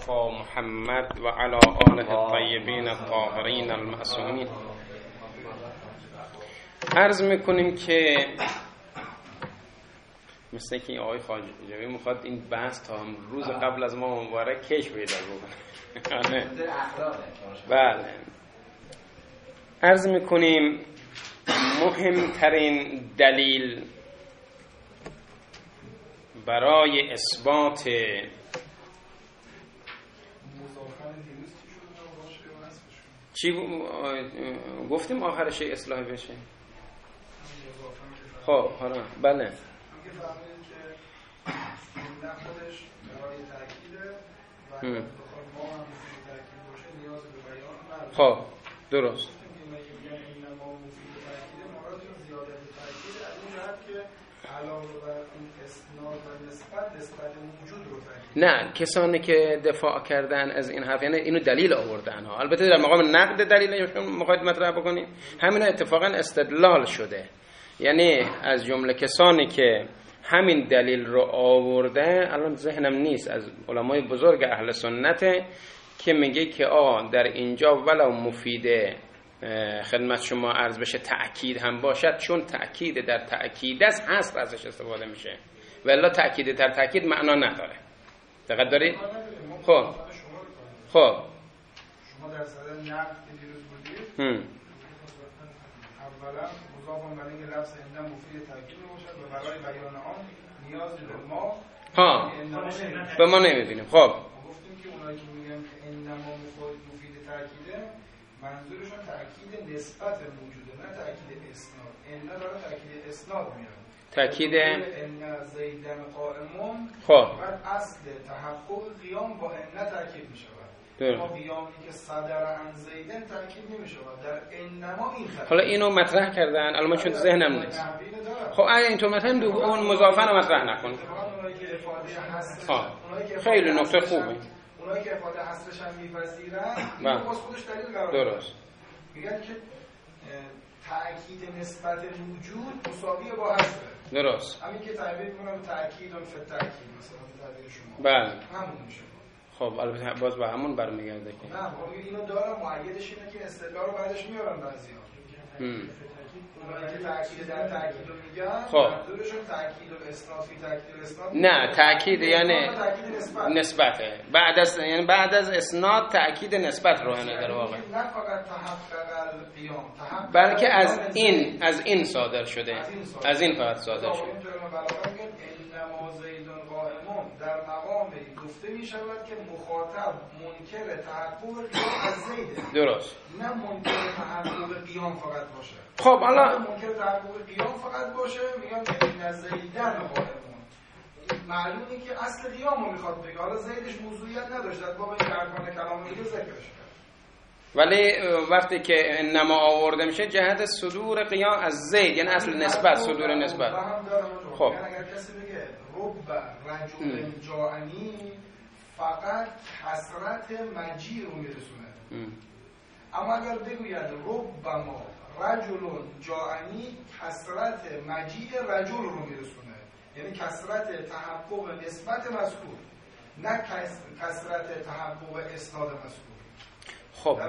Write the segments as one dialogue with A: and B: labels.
A: المصطفى محمد و علی آله الطیبین الطاهرین المعصومین. عرض میکنیم که مثل که آقای خواجوی میخواد این بحث تا روز قبل از ما مبارک کش پیدا بکنه. بله، عرض میکنیم مهمترین دلیل برای اثبات چی گفتیم آخرش اصلاح بشه. خب حالا بله خب درست. نه، کسانی که دفاع کردن از این حرف یعنی اینو دلیل آوردن ها، البته در مقام نقد دلیلشون میخواید مطرح بکنیم، همین اتفاقا استدلال شده، یعنی از جمله کسانی که همین دلیل رو آورده الان ذهنم نیست، از علمای بزرگ اهل سنت که میگه که در اینجا ولو مفیده خدمت شما عرض بشه تأکید هم باشد، چون تأکید در تأکید است هست ازش استفاده میشه، ولی تأکید در تأکید معنا نداره. دقت دارید؟ خب
B: شما در صدر نقد که دیروز بودید اولا مضافون برای اینکه لفظ اندم مفید تأکید باشد و برای بیان آن نیازی به ما
A: به ما نمیبینیم. خب
B: گفتیم که اونایی که میگن که اندم مفید تأکیده منظورشون تأکید نسبت موجوده، نه تأکید اسناد. اندم داره تأکید اسناد میاد،
A: تأکید
B: ان زیدن قائمون.
A: خب
B: بعد اصل تحقق قیام با ان تأکید میشه. ما قیامی که صدر عن زیدن تأکید نمیشه در انما این خط.
A: حالا اینو مطرح کردن، الان من چون ذهنم نیست. خب اگه اینطور مثلا اون مضافه رو مطرح نکنید. خیلی نکته خوبه.
B: اونایی که افاده حسرش هم میپذیرن
A: اینو
B: باز خودش دلیل قرار
A: درست
B: میگن که تأکید نسبت وجود مساویه با حسره.
A: درست.
B: همین که تعبیر میکنم تأکید فی تأکید مثلا تعبیر شما
A: بله
B: همون میشه.
A: خب البته باز به همون برمیگرده که
B: نه خب اینو دارم معیدش اینه که استدلال رو بعدش میارن بعضی‌ها. که تأکید در تأکید رو میگن منظورشون تأکید الاسناد فی تأکید الاسناد
A: نه، تأکید یعنی نسبته، بعد از یعنی بعد از اسناد تأکید نسبت رو یعنی در واقع
B: نه فقط تحقق القیام،
A: بلکه از این صادر شده، از این فقط صادر شده.
B: انما زید قائمون در مقام گفته می شود که مخاطب منکر تحقق قیام از زیده،
A: درست،
B: نه منکر تحقق قیام فقط باشه.
A: خب حالا
B: منکر تحقق قیام فقط باشه میگن این از زیدن قائمون، معلومه که اصل قیام رو میخواد بگه، حالا زیدش موضوعیت نداشت در باب این ارکان کلام دیگه ذکرش کرد،
A: ولی وقتی که انما آورده میشه جهت صدور قیام از زید، یعنی اصل نسبت، صدور نسبت.
B: خب اگر کسی بگه رب رجل جاعنی فقط حسرت مجی رو میرسونه، اما اگر بگوید رب ما رجل جاعنی حسرت مجی رجل رو میرسونه، یعنی کسرت تحقق نسبت مذکور، نه کسرت تحقق اسناد مذکور.
A: خب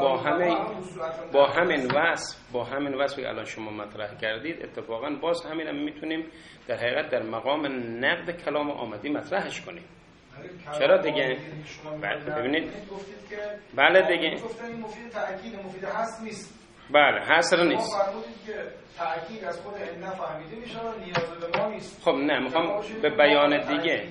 A: با همین وصفی الان شما مطرح کردید اتفاقا باز همین هم میتونیم در حقیقت در مقام نقد کلام آمدی مطرحش کنیم. چرا دیگه؟ ببینید بله دیگه
B: گفتن مفید تأکید مفید هست نیست.
A: بله حصر نیست.
B: شما فرمودید که تأکید از خود ان فهمیده میشه و نیاز به ما نیست.
A: خب نه، میخوام به بیان دیگه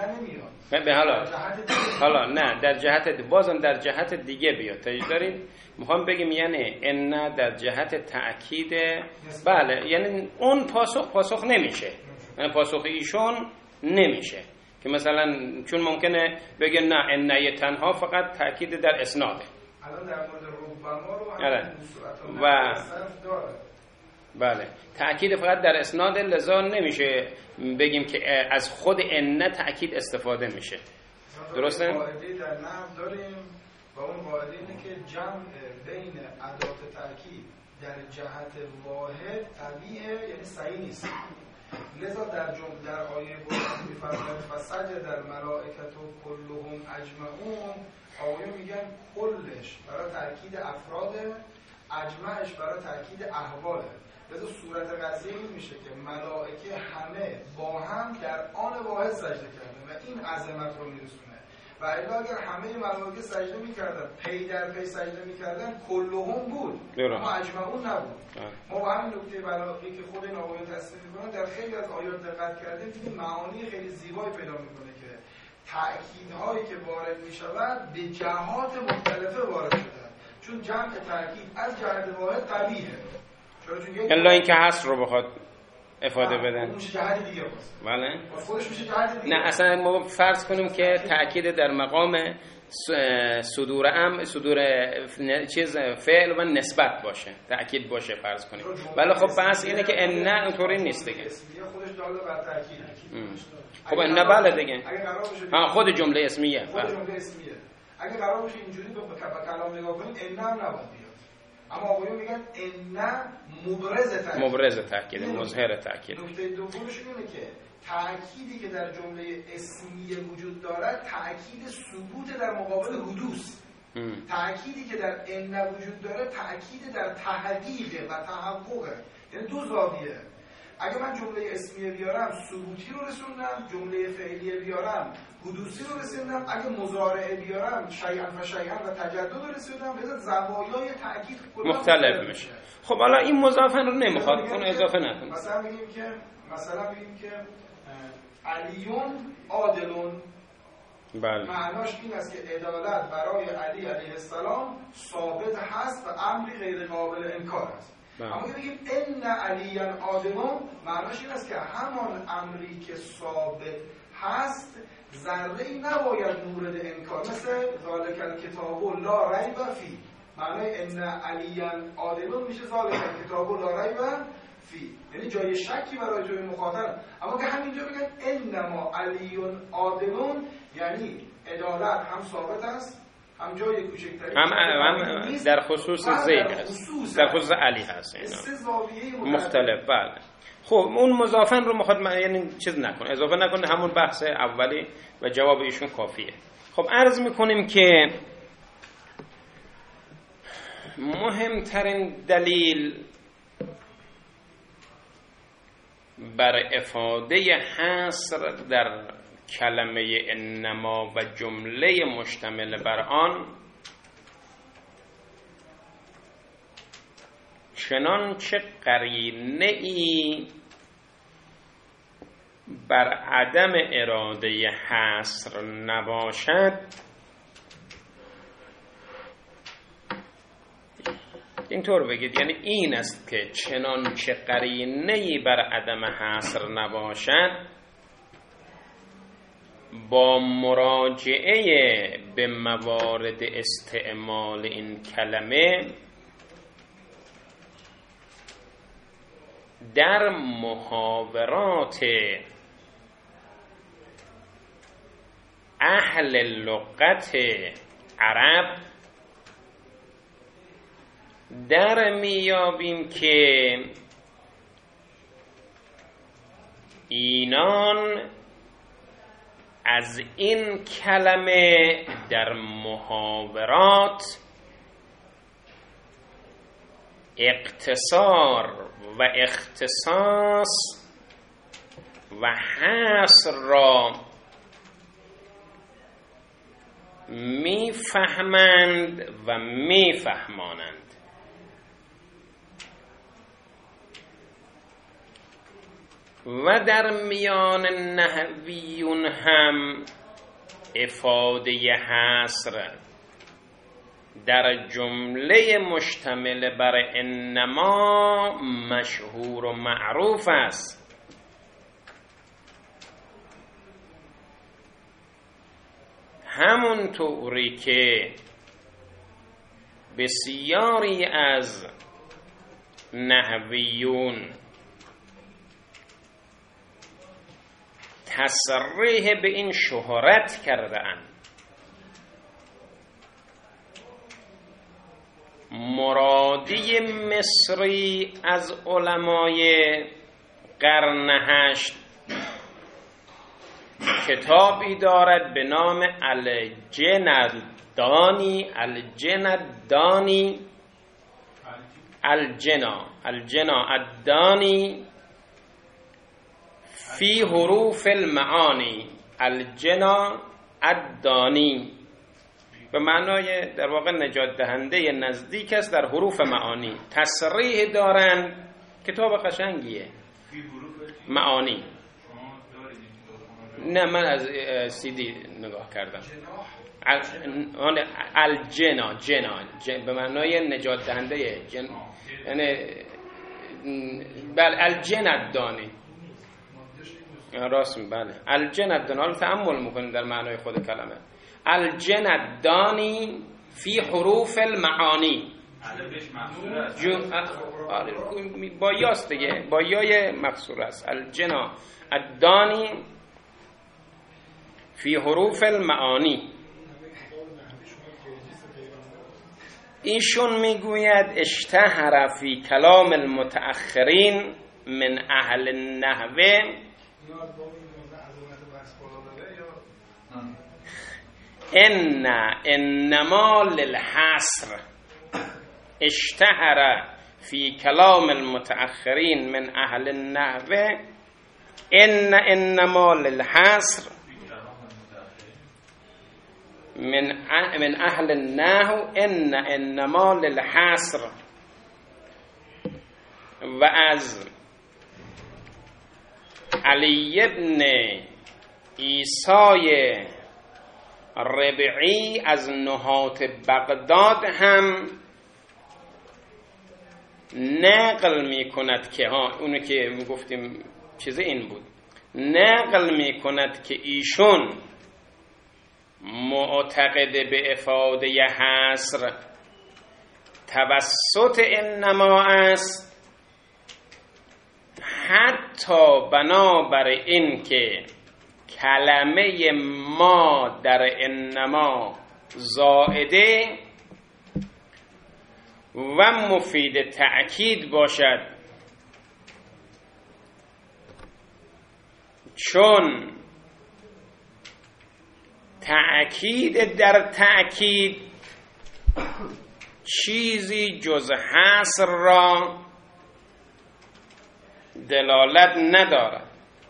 A: حالا نه در جهت بازم در جهت دیگه بیاد تایید دارید. میخوام بگم یعنی ان در جهت تأکید، بله یعنی اون پاسخ نمیشه، یعنی پاسخ ایشون نمیشه که مثلا چون ممکنه بگه نه ان تنها فقط تأکید در اسناده.
B: الان در مورد ربما رو
A: و بله تأکید فقط در اسناد، لذا نمیشه بگیم که از خود ان تأکید استفاده میشه. درسته؟
B: قاعده در نحو داریم و اون قاعده اینه که جمع بین ادات تأکید در جهت واحد طبیعه، یعنی صحیح نیست. لذا در آیه قرآن می‌فرماید فسجد الملائکة کلهم اجمعون، آیه میگن کلش برای تاکید افراد، اجمعش برای تاکید احواله. لذا صورت قضیه این میشه که ملائکه همه با هم در آن واحد سجده کردن و این عظمت رو میرسونه. و الا اگر همه ملائکه سجده میکردن، پی در پی سجده میکردن، کلهم بود اما اجمعون نبود. ما با همین نکته بلاغی که خود این آقایان تصریح میکنن در خیلی از آیات دقت کردیم، دیدیم معانی خیلی زیبایی پیدا میکنه که تأکیدهایی که وارد میشود به جهات مختلفه وارد شدن، چون جمع تأکید از جهت واحد قبیحه،
A: الا اینکه هست رو بخواد افاده بدن
B: میشه جهت دیگه باشه.
A: بله
B: خودش میشه جهت دیگه.
A: نه اصلا ما فرض کنیم که تأکید در مقام صدور چیز فعل و نسبت باشه، تأکید باشه فرض کنیم. ولی خب بحث اینه که ان اونطوری نیست دیگه.
B: خودش داله بر تأکید.
A: خب ان بله دیگه.
B: اگه قرار باشه
A: خود جمله اسمیه.
B: خود جمله اسمیه. اگه قرار باشه اینجوری به کلام نگاه کنیم ان هم نباید بیاد. اما آقایون میگن ان مبرز تأکید،
A: مظهر تأکید.
B: نکته دومش اینه که تأکیدی که در جمله اسمیه وجود دارد تأکید ثبوت در مقابل حدوث. تأکیدی که در ان وجود داره تأکید در تحقیق و تحققه، یعنی دو زاویه. اگه من جمله اسمیه بیارم ثبوتی رو رسوندم، جمله فعلیه بیارم حدوثی رو رسوندم، اگه مضارعه بیارم شیئا فشیئا و تجدد رو رسوندم، لذا زوایای تأکید
A: مختلف میشه. خب حالا این مضافن رو نمیخواد اون اضافه نکن.
B: مثلا بگیم که علیون عادلون،
A: بله.
B: معناش این است که عدالت برای علی علیه السلام ثابت هست و امری غیر قابل انکار است. اما بگیم ان علیان عادلون، معناش این است که همان امری که ثابت هست ذره‌ای نباید مورد انکار، مثل ذالک الکتاب لا ریب فیه. معنای ان علیان عادلون میشه ذالک الکتاب لا ریب فیه، یعنی جای شکی برای توی مخاطب. اما که همینجا بگن انما علیون عادلون، یعنی عدالت هم ثابت است، هم جای کوچکتری
A: هم در خصوص زید هست، در خصوص علی هست، اینا مختلف. بله. خب اون مضافن رو میخواد یعنی چیز نکنه، اضافه نکنه، همون بحث اولی و جواب ایشون کافیه. خب عرض میکنیم که مهمترین دلیل بر افاده حصر در کلمه انما و جمله مشتمل بر آن چنانچه قرینه‌ای بر عدم اراده حصر نباشد، اینطور بگید، یعنی این است که چنانچه قرینه‌ای بر عدم حصر نباشد، با مراجعه به موارد استعمال این کلمه در محاورات اهل لغت عرب در میابیم که اینان از این کلمه در محاورات اقتصار و اختصاص و حصر را میفهمند و میفهمانند. و در میان نحویون هم افاده حصر در جمله مشتمل بر انما مشهور و معروف است. همونطوری که بسیاری از نحویون تصریح به این شهرت کرده اند، مرادی مصری از علمای قرن 8 کتابی دارد به نام الجنادانی الدانی فی حروف المعانی. الجنا الدانی به معنای در واقع نجات دهنده نزدیک است در حروف معانی. تصریح دارند، کتاب قشنگیه معانی. نه من از CD نگاه کردم. الجنا به معنای نجات دهنده یعنی بله الجنادانی راست بله الجنادانی. حالا تأمل میکنیم در معنای خود کلمه الجنادانی فی حروف المعانی. با یاست دیگه، با یای مقصور است. الجنا الدانی فی حروف المعانی. ایشون میگوید اشتهر فی کلام المتأخرین من اهل النحو انما للحصر. اشتهر فی کلام المتأخرین من اهل النحو انما للحصر من اهل النحو انما للحصر. و از علی ابن عیسی ربعی از نحات بغداد هم نقل می کند که اونو که می گفتیم چیز این بود، نقل می کند که ایشون معتقد به افاده حصر توسط انما است، حتی بنابر این که کلمه ما در انما زائده و مفید تأکید باشد، چون تأکید در تأکید چیزی جز حصر را دلالت ندارد.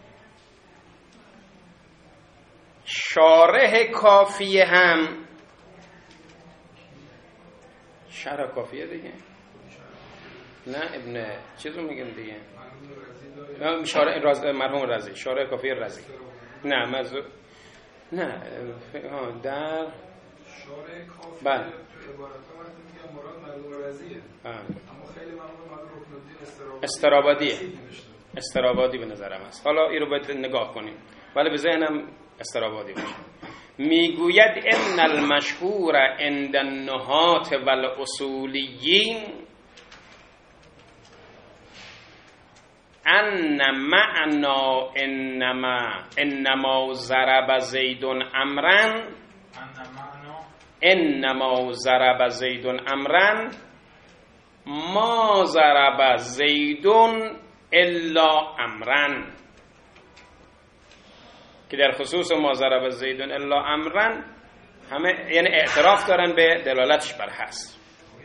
A: شارح کافیه هم شرح کافیه دیگه، نه ابن چیزو میگم دیگه، شارح مرحوم رازی، شارح کافیه رازی، نه مزو نه در
B: شارح کافیه
A: بله
B: تو عبارت ها وقتی میگم مراد مرحوم رازیه، اما خیلی مرحوم رکنالدین
A: استرابادی به نظرم است. حالا این رو باید نگاه کنیم، ولی به ذهنم استرابادی باشه. میگوید ان المشهور عند النحات والاصولیین ان معنا انما ضرب زید امرا انما ضرب زید امرا ما ضرب زید الا امرا، که در خصوص ما ضرب زید الا امرا همه یعنی اعتراف دارن به دلالتش بر حصر.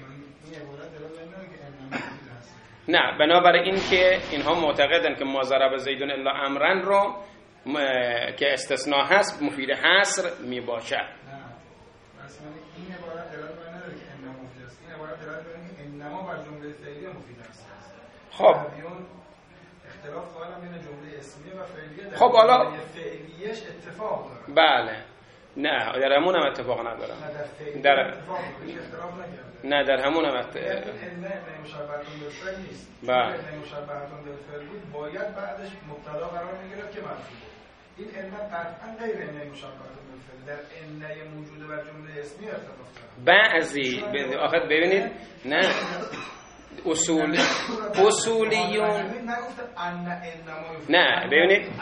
A: نه بنابراین این که اینها معتقدن که ما ضرب زید الا امرا رو که استثناء هست مفید حصر می باشد.
B: این عبارت دلالت نداره که انما مفید است، این عبارت دلالت داره که انما بر جمله فعلی مفید است.
A: خب
B: اختلاف قائلم بین جمله اسمیه و فعلیه،
A: خب حالا
B: فعلیش اتفاق داره.
A: بله نه در همون هم اتفاق ندارم، نه در همون هم اتفاق
B: مشابهتون بالفعل نیست.
A: بله
B: مشابهتون بالفعل بود باید بعدش مبتدا قرار میگرفت که مرفوع بود. این علم قطعا غیر علم مشابهتون بالفعل در علم موجوده بر جمله اسمی ارتباط داره.
A: بعضی آخر ببینید نه اصولیون نه ببینید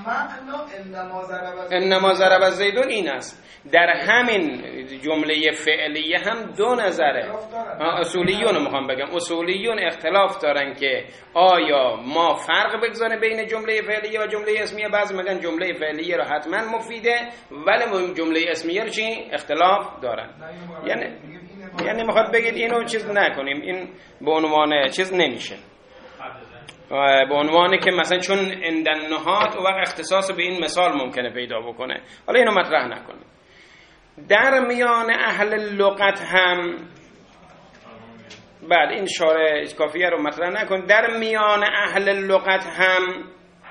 A: انما ضرب زیدون این است. در همین جمله فعلیه هم دو نظره. اصولیون رو میخوام بگم، اصولیون اختلاف دارن که آیا ما فرق بگذاریم بین جمله فعلیه و جمله اسمیه. بعضی میگن جمله فعلیه رو حتما مفیده، ولی جمله اسمیه رو چی اختلاف دارن. یعنی میخواد بگید اینو چیز نکنیم، این به عنوان چیز نمیشه، به عنوانی که مثلا چون اندن نهاد و وقت اختصاص به این مثال ممکنه پیدا بکنه. حالا اینو مطرح نکنیم. در میان اهل لغت هم بعد این شارع کافیه رو مطرح نکنیم. در میان اهل لغت هم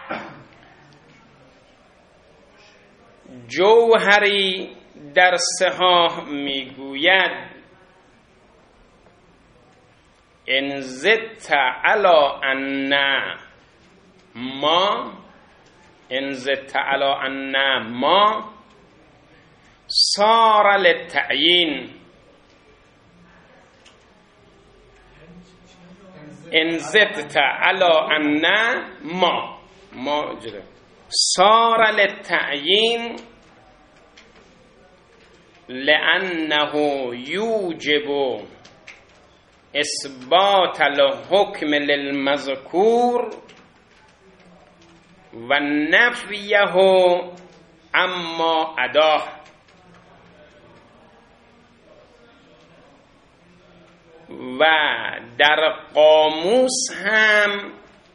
A: جوهری در صحاح میگوید ان زدت علی ان ما، ان زدت علی ان ما صار للتعیین. ان زدت علی ان ما جره صار للتعیین لأنه یوجب اثبات الحکم للمذکور و نفیه اما اداه. و در قاموس هم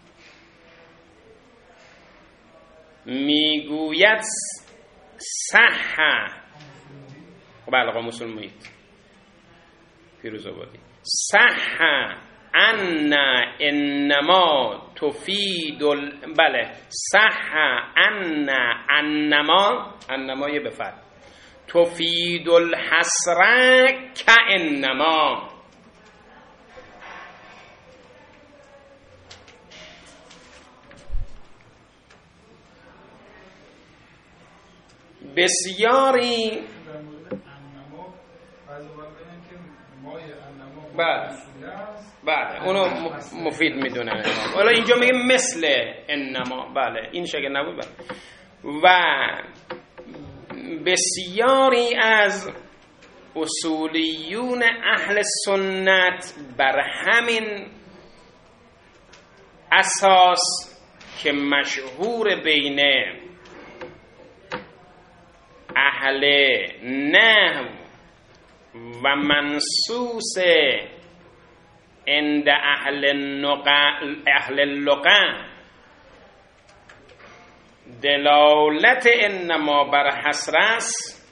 A: میگوید صح، بله قاموس المحیط فیروزآبادی، صح ان انما تفید بله صح ان انما یه بفرد تفید الحصر کانما. بسیاری بله اونو مفید میدونن. حالا اینجا میگه مثل انما، بله این شکل نبود. بله. و بسیاری از اصولیون اهل سنت بر همین اساس که مشهور بین اهل نحو و منصوص عند اهل اللغة دلالت انما بر حصر است،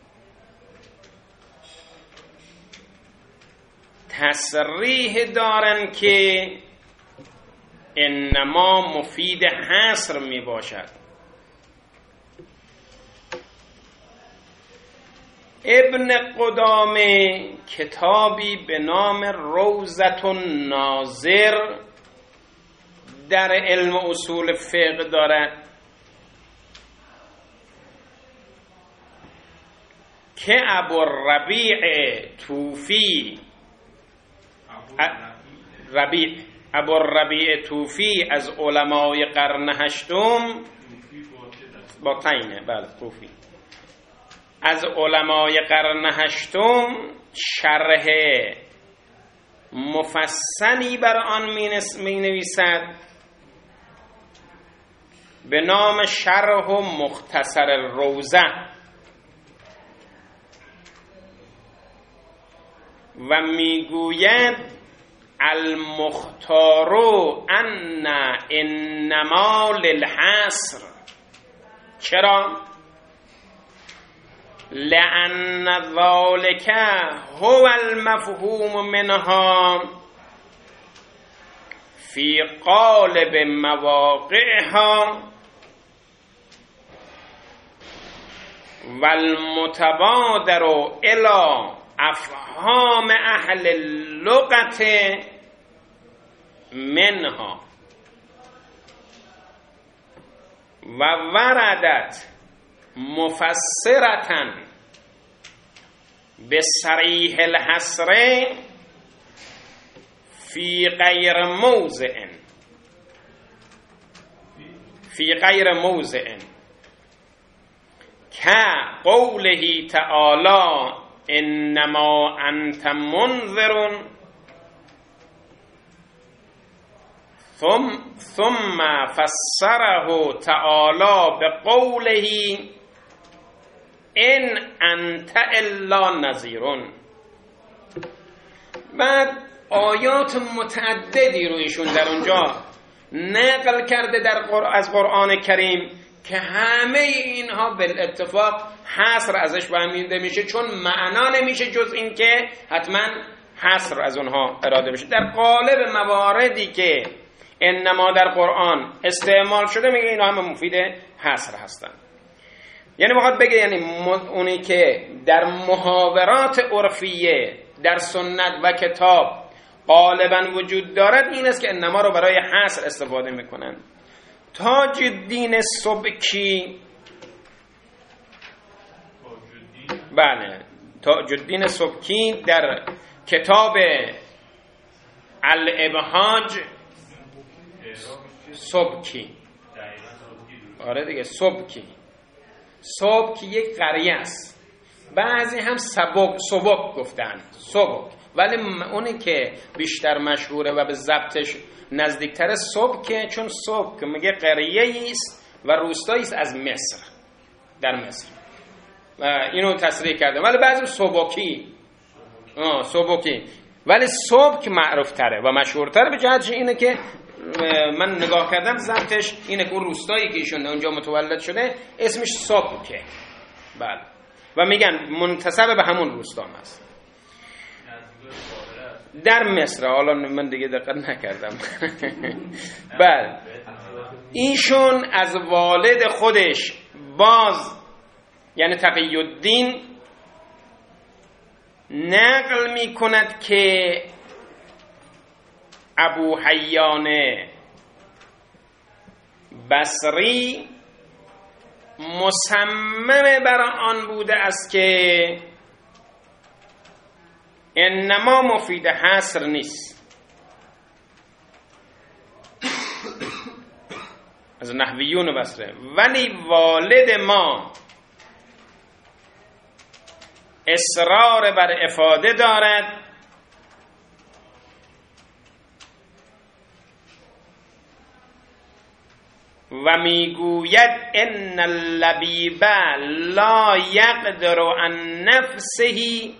A: تصریح دارن که انما مفید حصر می باشد. ابن قدامه کتابی به نام روضة الناظر در علم اصول فقه دارد که ابوالربیع طوفی از علمای قرن هشتم با تینه، بله طوفی از علمای قرن هشتم شرح مفصلی بر آن می نویسد به نام شرح مختصر الروضة و میگوید المختار ان انما للحصر. چرا؟ لأن ذلك هو المفهوم منها في قالب مواقعها والمتبادر إلى افهام اهل اللغة منها و وردت مفسرة بصریح الحصر فی غیر موضع که قوله تعالی انما انت منذر ثم فسره تعالی بقوله ان انت الا نذیر. بعد آیات متعددی رو ایشون در اونجا نقل کرده از قرآن کریم که همه اینها بالاتفاق حصر ازش برمیده میشه، چون معنا نمیشه جز این که حتما حصر از اونها اراده بشه. در قالب مواردی که انما در قرآن استعمال شده میگه اینا همه مفید حصر هستن. یعنی میخواد بگه یعنی اونی که در محاورات عرفیه در سنت و کتاب غالبا وجود دارد این است که انما رو برای حصر استفاده میکنن. تاج الدین سبکی، بله، تاج الدین سبکی در کتاب الابهاج، سبکی، آره دیگه، سبکی یک قریه است، بعضی هم سبک گفتن، سبک، ولی اونی که بیشتر مشهوره و به ضبطش نزدیکتر سبکه، چون سبک میگه قریه‌ای است و روستایی است از مصر، در مصر، و اینو تصریح کرده. ولی بعضی سبکی، ولی سبک معروف تره و مشهورتره به جهتش اینه که من نگاه کردم ضبطش اینه که اون روستایی که ایشون اونجا متولد شده اسمش سبکه، بله، و میگن منتسب به همون روستا هست در مصر. حالا من دیگه دقت نکردم. بله، ایشون از والد خودش باز یعنی تقی الدین نقل می کند که ابو حیان بصری مصمم بر آن بوده است که انما مفید حصر نیست. از نحویون بصره. ولی والد ما اصرار بر افاده دارد و میگوید ان اللبیب لا یقدر عن نفسه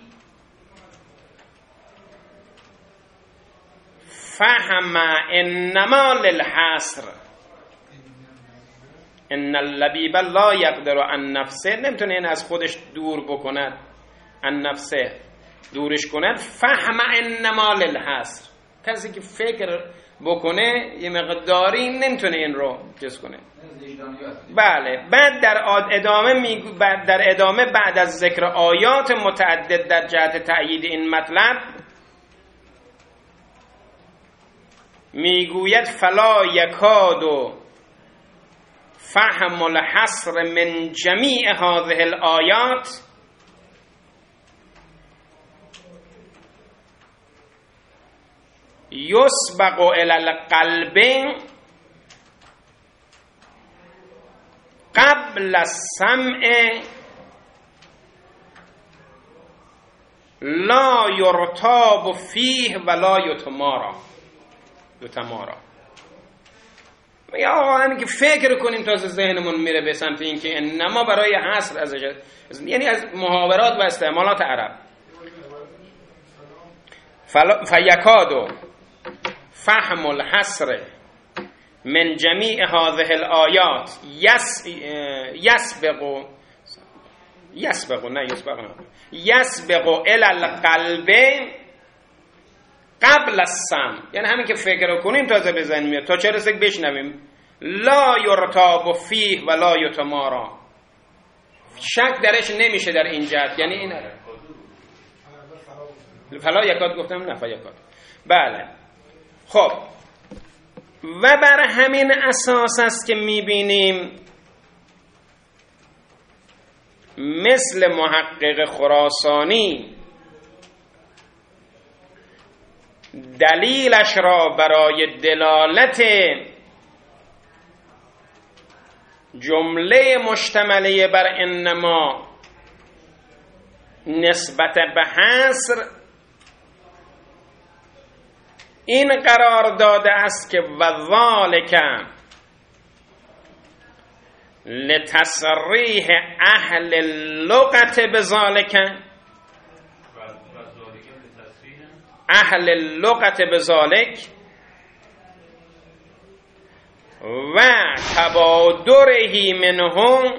A: فهم انما للحصر. ان اللبیب لا یقدر عن نفسه، نمیتونه این از خودش دور بکند، عن نفسه دورش کند، فهم انما للحصر، کسی که فکر بکنه یه مقداری نمیتونه این رو جز کنه. بله. بعد در ادامه بعد از ذکر آیات متعدد در جهت تأیید این مطلب میگوید فلا یکاد فهم الحصر من جمیع هذه الآیات یسبق الی القلب قبل السمع لا یرتاب فیه ولا یتمارا. یا آقا همین که فکر کنیم تازه ذهنمون میره به سمت این که انما برای حصر ازش، یعنی از محاورات و استعمالات عرب. فیکادو فهم الحصر من جمیع هذه الآیات یسبق الی القلب قبل السمع، یعنی همین که فکر کنیم تازه به ذهن میاد تا چه رسه بشنویم. لا یرتاب فیه ولا یتمارا، شک درش نمیشه در این جهت، یعنی این فلا یکاد گفتم، نه فیکاد. بله. خب و بر همین اساس است که میبینیم مثل محقق خراسانی دلیلش را برای دلالت جمله مشتمله بر انما نسبت به حصر این قرار داده است که وذالک لتصریح اهل اللغت بذالک، اهل اللغت بذالک و تبادره منهم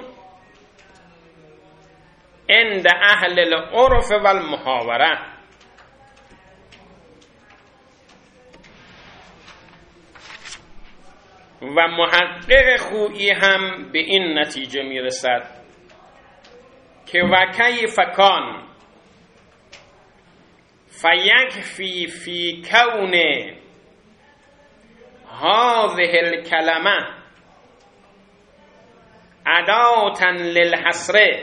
A: عند اهل العرف و المحاوره. و محقق خویی هم به این نتیجه میرسد که و کیف کان فیکفی فی کون هذه الکلمه اداة للحصر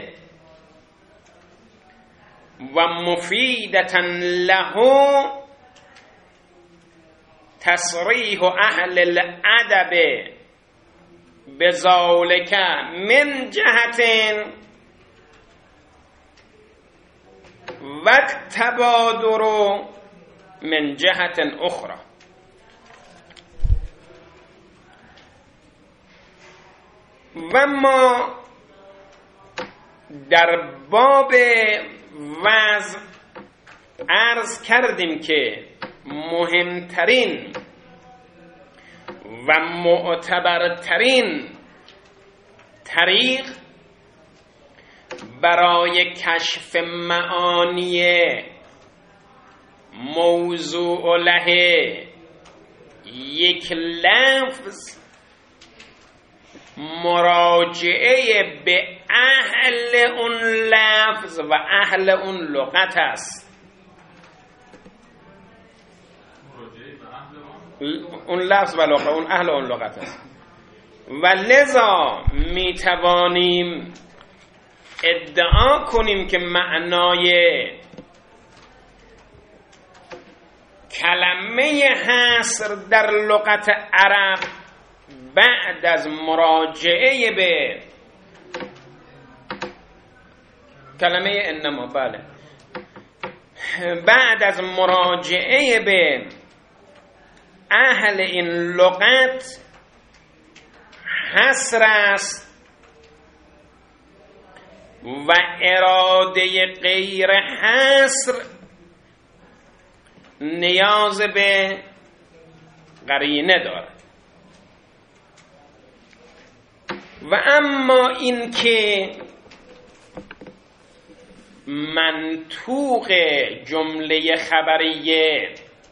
A: و مفیدة له تصریح اهل الادب بذالک من جهت و تبادر من جهت اخرى. و ما در باب وضع عرض کردیم که مهمترین و معتبرترین طریق برای کشف معانی موضوع له یک لفظ مراجعه به اهل اون لفظ و اهل اون لغت است. اون لفظ و لغت، اون اهل اون لغت است. و لذا می توانیم ادعا کنیم که معنای کلمه حصر در لغت عرب بعد از مراجعه به کلمه انما، بله، بعد از مراجعه به اهل این لغت حصر است و اراده غیر حصر نیاز به قرینه دارد. و اما این که منطوق جمله خبریه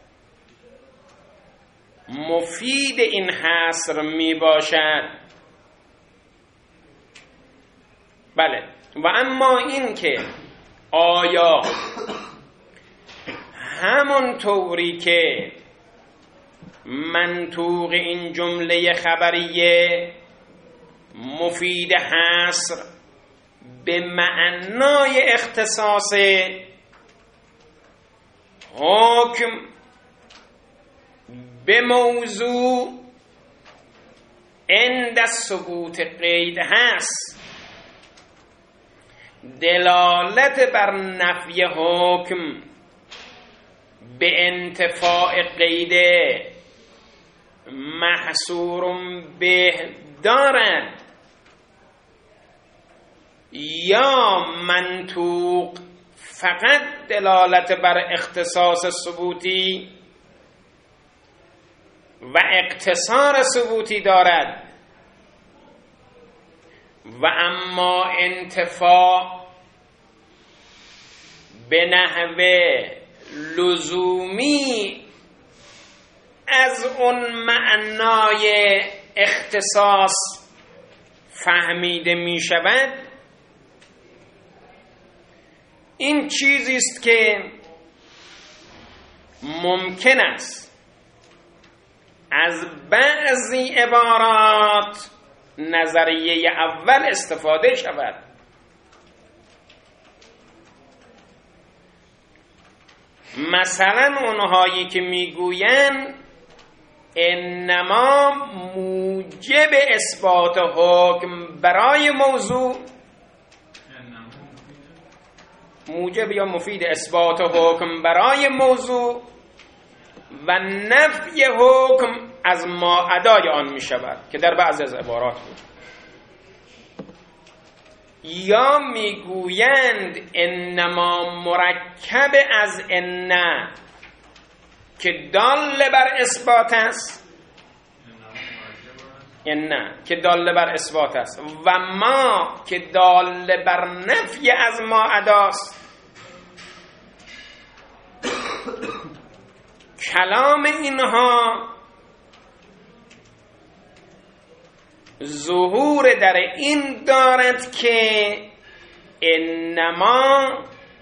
A: مفید این حصر می باشد، بله، و اما این که آیا همون طوری که منطوق این جمله خبریه مفید حصر به معنای اختصاص حکم به موضوع عند ثبوت قید هست، دلالت بر نفی حکم به انتفاع قید محصور به دارد، یا منطوق فقط دلالت بر اختصاص ثبوتی و اقتصار ثبوتی دارد و اما انتفاع به نحو لزومی از اون معنای اختصاص فهمیده می شود. این چیزی است که ممکن است از بعضی عبارات نظریه اول استفاده شود مثلا اونهایی که میگوین انما موجب اثبات حکم برای موضوع، موجب یا مفید اثبات حکم برای موضوع و نفی حکم از ما ادای آن می شود که در بعض از عبارات بود. یا میگویند انما مرکب از ان که دال بر اثبات است، ان که دال بر اثبات است و ما که دال بر نفی از ما اداست. کلام اینها ظهور در این دارد که انما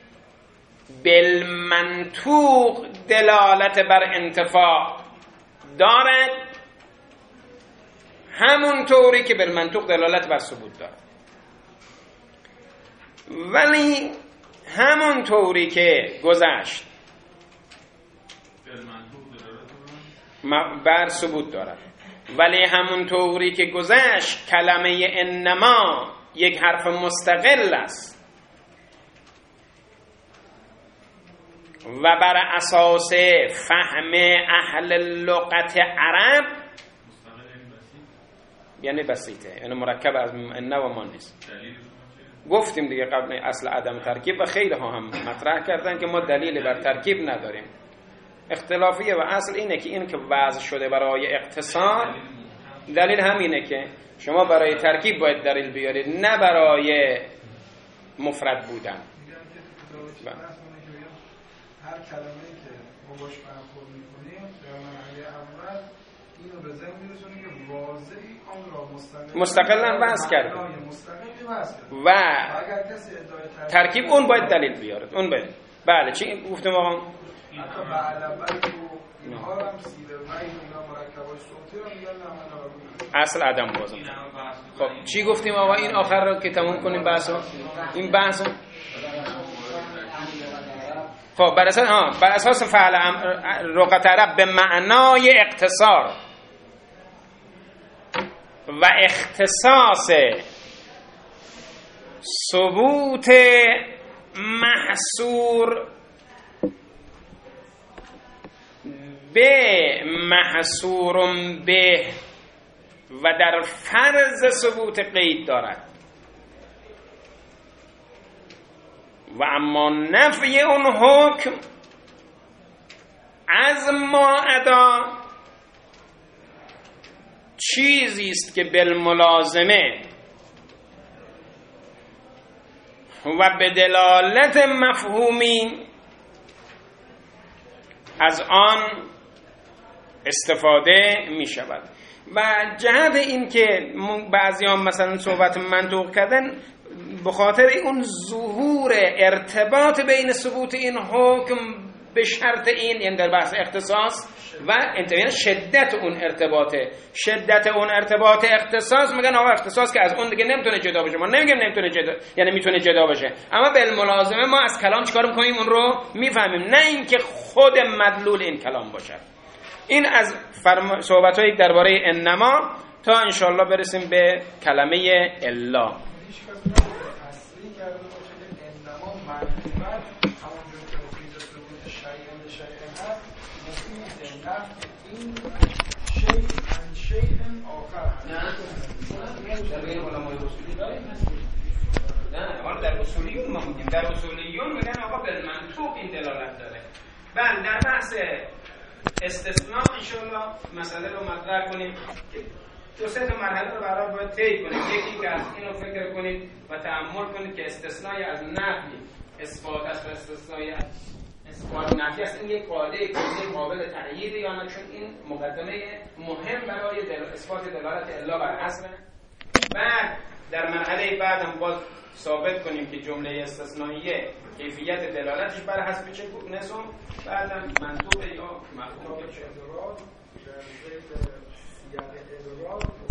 A: بالمنطوق دلالت بر انتفاع دارد، همون طوری که بالمنطوق دلالت بر ثبوت دارد. ولی همون طوری که گذشت بر ثبوت دارد، ولی همون طوری که گذشت کلمه انما یک حرف مستقل است و بر اساس فهم اهل لغت عرب یعنی بسیطه، یعنی مرکب از ان و ما نیست. گفتیم دیگه قبل اصل عدم ترکیب و خیلی ها هم مطرح کردن که ما دلیل بر ترکیب نداریم. اختلافیه و اصل اینه که این که وضع شده برای اقتصاد، دلیل همینه که شما برای ترکیب باید دلیل بیارید نه برای مفرد بودن.
B: هر کلمه‌ای که ما باش برخورد می‌کنیم در مرحله اول اینو به ذهن می‌رسونیم که واضحی آن را
A: مستقلاً بحث کرده و
B: اگر کسی ادعای
A: ترکیب اون باید دلیل بیارد. اون باید بله چی گفتم آقا؟
B: حتی بعلبت و اینها هم سیره و اینا مرکبای صوتی رو میگن نه
A: اصل عدم بازم. خب چی گفتیم آقا؟ این آخر رو که تموم کنیم بحثو، این بحثو خب بر اساس فعل لغت عرب به معنای اقتصار و اختصاص ثبوت محصور به محصور به و در فرض ثبوت قید دارد و اما نفی اون حکم از ما ادا چیزی است که بالملازمه و به دلالت مفهومی از آن استفاده می شود. و جهت این که بعضی هم مثلا صحبت منطوق کردن به خاطر اون ظهور ارتباط بین ثبوت این حکم به شرط این، یعنی در بحث اختصاص و انتباه شدت اون ارتباط اختصاص، میگن آقا اختصاص که از اون دیگه نمیتونه جدا بشه. ما نمیگیم نمیتونه جدا، یعنی میتونه جدا بشه، اما بالملازمه ما از کلام چیکار میکنیم؟ اون رو میفهمیم، نه اینکه خود مدلول این کلام باشه. این از صحبت‌های درباره انما تا انشالله برسیم به کلمه الا. نه حالا در اصولیون ما میگیم، در اصولیون میگن آقا بالمنطوق این دلالت داره. بله در بحث استثناء انشالله مسئله رو مطرح کنیم که دو سه تا مرحله رو برای باید طی کنیم. یکی که از اینو فکر کنید و تأمل کنید که استثناء از نفی اثبات است و استثناء اثبات نفی است، این یک قاعده کلی قابل تغییر یا نه، چون این مقدمه مهم برای اثبات دلالت الا بر اصل. بعد در مرحله بعد هم باز ثابت کنیم که جمله استثنائیه کیفیت دلالتش بر حسب چه نسم، بعدم منطوق یا مفهوم